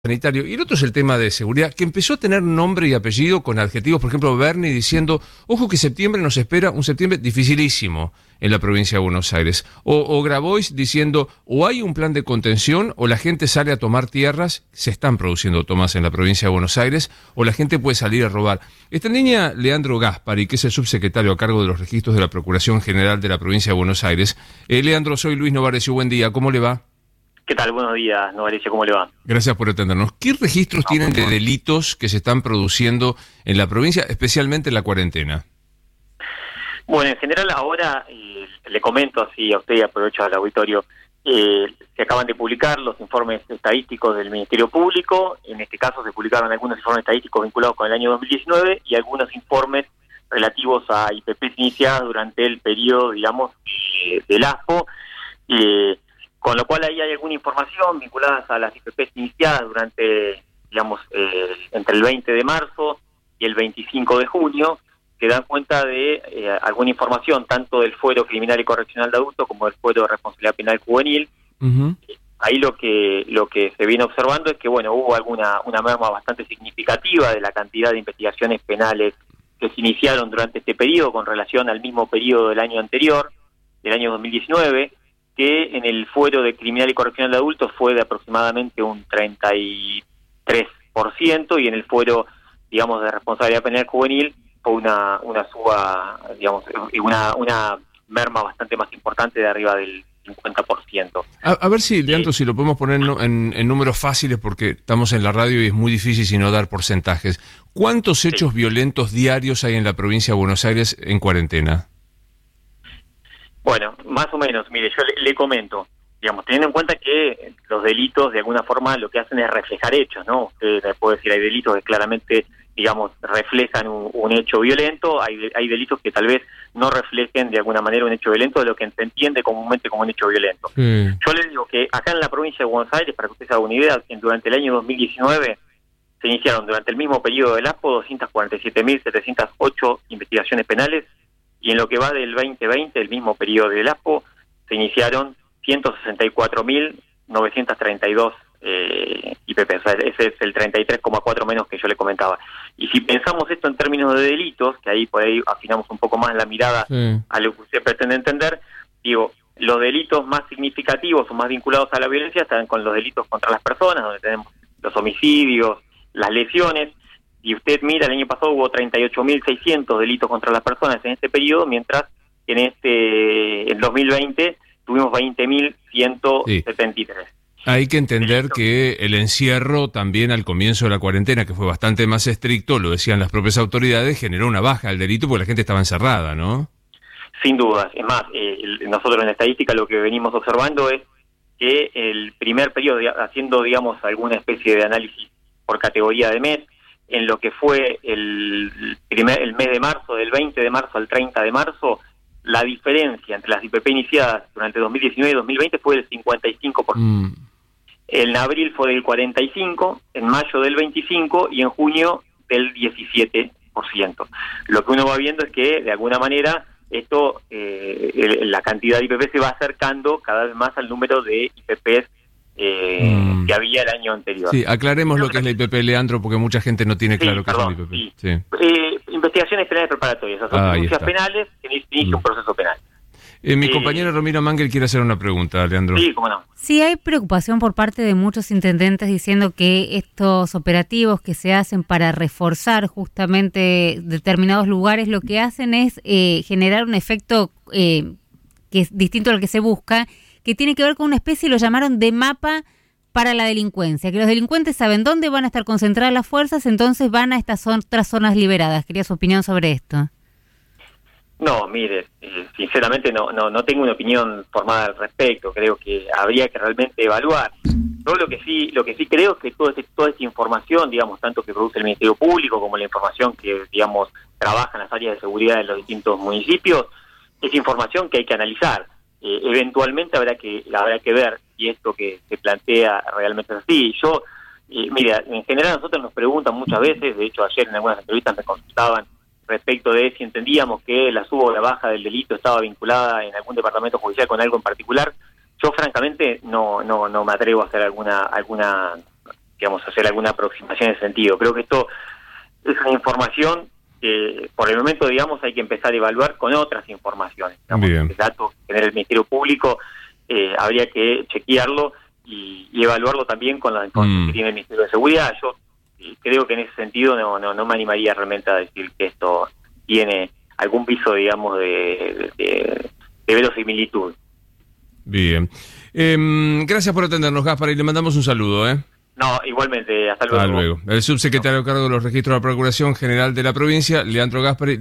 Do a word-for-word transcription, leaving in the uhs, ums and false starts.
sanitario, y el otro es el tema de seguridad, que empezó a tener nombre y apellido con adjetivos, por ejemplo, Bernie diciendo, ojo que septiembre nos espera un septiembre dificilísimo en la provincia de Buenos Aires, o, o Grabois diciendo, o hay un plan de contención, o la gente sale a tomar tierras, se están produciendo tomas en la provincia de Buenos Aires, o la gente puede salir a robar. Está en línea Leandro Gaspari, que es el subsecretario a cargo de los registros de la Procuración General de la provincia de Buenos Aires. Eh, Leandro, soy Luis Novarecio, buen día, ¿cómo le va? ¿Qué tal? Buenos días, Novarecio, ¿cómo le va? Gracias por atendernos. ¿Qué registros tienen de delitos que se están produciendo en la provincia, especialmente en la cuarentena? Bueno, en general ahora, eh, le comento así a usted y aprovecho al auditorio, eh, se acaban de publicar los informes estadísticos del Ministerio Público. En este caso se publicaron algunos informes estadísticos vinculados con el año dos mil diecinueve y algunos informes relativos a I P Ps iniciadas durante el periodo, digamos, eh, del A S P O. Eh, Con lo cual ahí hay alguna información vinculada a las I P Ps iniciadas durante, digamos, eh, entre el veinte de marzo y el veinticinco de junio, que dan cuenta de eh, alguna información tanto del Fuero Criminal y Correccional de Adultos como del Fuero de Responsabilidad Penal Juvenil. Uh-huh. Ahí lo que lo que se viene observando es que, bueno, hubo alguna una merma bastante significativa de la cantidad de investigaciones penales que se iniciaron durante este periodo con relación al mismo periodo del año anterior, del año dos mil diecinueve, que en el Fuero de Criminal y Correccional de Adultos fue de aproximadamente un treinta y tres por ciento y en el Fuero, digamos, de Responsabilidad Penal Juvenil fue una una suba, digamos, una una merma bastante más importante de arriba del cincuenta por ciento. A, a ver si, Leandro, si lo podemos poner en, en, en números fáciles, porque estamos en la radio y es muy difícil si no dar porcentajes. ¿Cuántos hechos sí. violentos diarios hay en la provincia de Buenos Aires en cuarentena? Bueno, más o menos, mire, yo le, le comento, digamos, teniendo en cuenta que los delitos de alguna forma lo que hacen es reflejar hechos, ¿no? Usted me puede decir, hay delitos que claramente, digamos, reflejan un, un hecho violento, hay, hay delitos que tal vez no reflejen de alguna manera un hecho violento de lo que se entiende comúnmente como un hecho violento. Sí. Yo le digo que acá en la provincia de Buenos Aires, para que usted se haga una idea, durante el año dos mil diecinueve se iniciaron durante el mismo periodo del A S P O doscientas cuarenta y siete mil setecientas ocho investigaciones penales, y en lo que va del veinte veinte, el mismo periodo del A S P O, se iniciaron ciento sesenta y cuatro mil novecientos treinta y dos eh, I P P, o sea, ese es el treinta y tres coma cuatro menos que yo le comentaba. Y si pensamos esto en términos de delitos, que ahí por ahí afinamos un poco más la mirada sí. a lo que usted pretende entender, digo, los delitos más significativos o más vinculados a la violencia están con los delitos contra las personas, donde tenemos los homicidios, las lesiones. Y usted mira, el año pasado hubo treinta y ocho mil seiscientos delitos contra las personas en este periodo, mientras que en este en dos mil veinte tuvimos veinte mil ciento setenta y tres. Sí. Hay que entender que el encierro también al comienzo de la cuarentena, que fue bastante más estricto, lo decían las propias autoridades, generó una baja al delito porque la gente estaba encerrada, ¿no? Sin dudas. Es más, eh, nosotros en la estadística lo que venimos observando es que el primer periodo, haciendo, digamos, alguna especie de análisis por categoría de mes, en lo que fue el primer el mes de marzo, del veinte de marzo al treinta de marzo, la diferencia entre las I P P iniciadas durante dos mil diecinueve y dos mil veinte fue del cincuenta y cinco por ciento. Mm. En abril fue del cuarenta y cinco por ciento, en mayo del veinticinco por ciento y en junio del diecisiete por ciento. Lo que uno va viendo es que, de alguna manera, esto eh, el, la cantidad de I P P se va acercando cada vez más al número de I P Ps Eh, mm. que había el año anterior. Sí, aclaremos lo que es la I P P, Leandro, porque mucha gente no tiene claro sí, qué perdón, es la I P P. Sí. Sí. Eh, investigaciones penales preparatorias, o sea, son denuncias penales que inicia mm. un proceso penal. Eh, mi eh, compañera Romina Mangel quiere hacer una pregunta, Leandro. Sí, cómo no. Sí, hay preocupación por parte de muchos intendentes diciendo que estos operativos que se hacen para reforzar justamente determinados lugares, lo que hacen es eh, generar un efecto eh, que es distinto al que se busca, que tiene que ver con una especie, lo llamaron de mapa para la delincuencia, que los delincuentes saben dónde van a estar concentradas las fuerzas, entonces van a estas otras zonas liberadas. Quería su opinión sobre esto. No, mire, eh, sinceramente no, no no tengo una opinión formada al respecto. Creo que habría que realmente evaluar. Yo lo que sí lo que sí creo es que todo este, toda esta información, digamos, tanto que produce el Ministerio Público como la información que, digamos, trabaja en las áreas de seguridad de los distintos municipios, es información que hay que analizar. Eh, eventualmente habrá que habrá que ver si esto que se plantea realmente es así. Yo, eh, mira, en general nosotros nos preguntan muchas veces, de hecho ayer en algunas entrevistas me consultaban respecto de si entendíamos que la suba o la baja del delito estaba vinculada en algún departamento judicial con algo en particular. Yo francamente no no no me atrevo a hacer alguna alguna digamos, hacer alguna aproximación en ese sentido. Creo que esto es una información que por el momento, digamos, hay que empezar a evaluar con otras informaciones. Digamos, el dato que genera el Ministerio Público eh, habría que chequearlo y, y evaluarlo también con la información mm. que tiene el Ministerio de Seguridad. Yo eh, creo que en ese sentido no, no, no me animaría realmente a decir que esto tiene algún piso, digamos, de, de, de verosimilitud. Bien. Eh, gracias por atendernos, Gaspar, y le mandamos un saludo, ¿eh? No, igualmente, hasta luego. Hasta luego. El subsecretario a cargo de los registros de la Procuración General de la provincia, Leandro Gaspari.